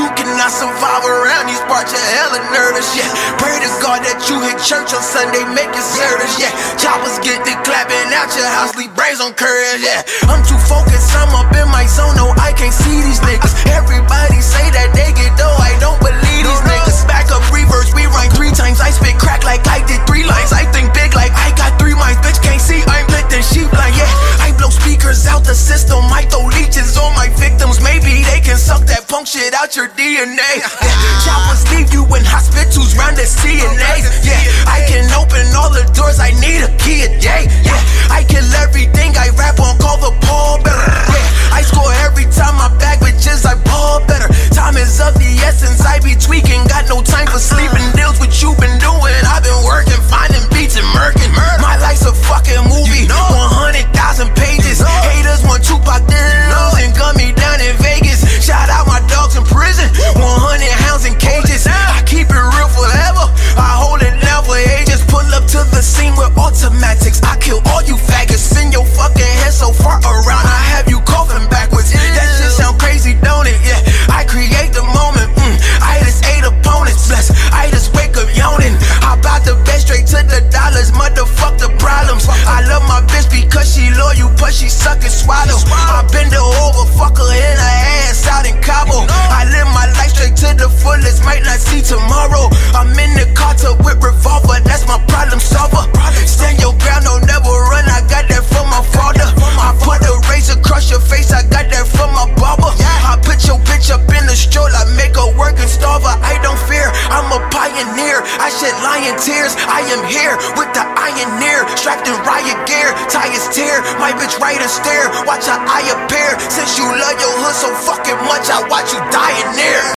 You cannot survive around these parts, you're hella nervous, yeah. Pray to God that you hit church on Sunday, make it service, yeah. Choppers get the clapping out your house, leave brains on courage, yeah. I'm too focused, I'm up in my zone, no, I can't see these niggas. Everybody say that they get dough, I don't believe these niggas. Back up reverse, we rhyme 3 times, I spit crack like I did 3 lines. I think big like I got 3 minds, bitch can't see, I'm lit and she blind, yeah. I blow speakers out the system, I throw leeches on my victims. Maybe they can suck that punk shit out your DNA, yeah. Choppers leave you in hospitals round the CNAs, yeah. I can open all the doors, I need a key a day, yeah. I kill everything I rap on, call the Paul better, yeah. I score every time I bag bitches, I ball better. Time is of the essence, I be tweaking, got no time for sleeping deals. What you been doing, I've been working, finding beats and murking. My life's a fucking movie, 100,000 pages. Haters want Tupac Dylan and gun me down in Vegas. Shout out my dogs in prison, 100 hounds in cages. I keep it real forever, I hold it down for ages. Pull up to the scene with automatics, I kill all you faggots. Spin your fucking head so far around, I have you coughing backwards. That shit sound crazy, don't it? Yeah, I create the moment. I just ate opponents, bless. I just wake up yawning. I bout the bet straight to the dollars, motherfuck the problems. I love my bitch because she loyal, but she suck and swallow. I bend her over, fuck her in her ass out in Cabo. I live my life straight to the fullest, might not see tomorrow. I'm in the Carter with revolver, that's my problem solver. Stand your ground, don't never run, I got that from my father. I put a razor across your face, I got that from my barber. I put your bitch up in the stroll, I make her work and starve her. I don't fear, I'm a pioneer, I shed lion tears. I am here with the ironeer, strapped in riot gear, tires tear, my bitch right and stare. Watch her eye appear, since you love your hood so fucking much, I watch you die in there.